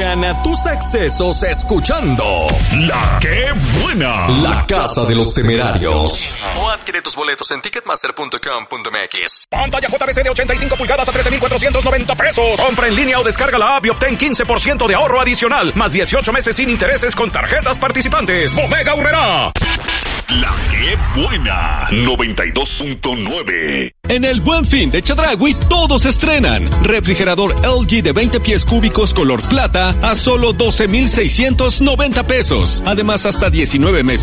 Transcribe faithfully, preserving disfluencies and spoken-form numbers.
Gana tus accesos escuchando La Que Buena, La Casa de los Temerarios. O adquiere tus boletos en ticketmaster punto com punto m x. Pantalla J V C de ochenta y cinco pulgadas a trece mil cuatrocientos noventa pesos. Compra en línea o descarga la app y obtén quince por ciento de ahorro adicional, más dieciocho meses sin intereses con tarjetas participantes. Bodega Aurrerá. La Que Buena, noventa y dos punto nueve. En el Buen Fin de Chedraui todos estrenan. Refrigerador L G de veinte pies cúbicos color plata a solo doce mil seiscientos noventa pesos. Además hasta diecinueve meses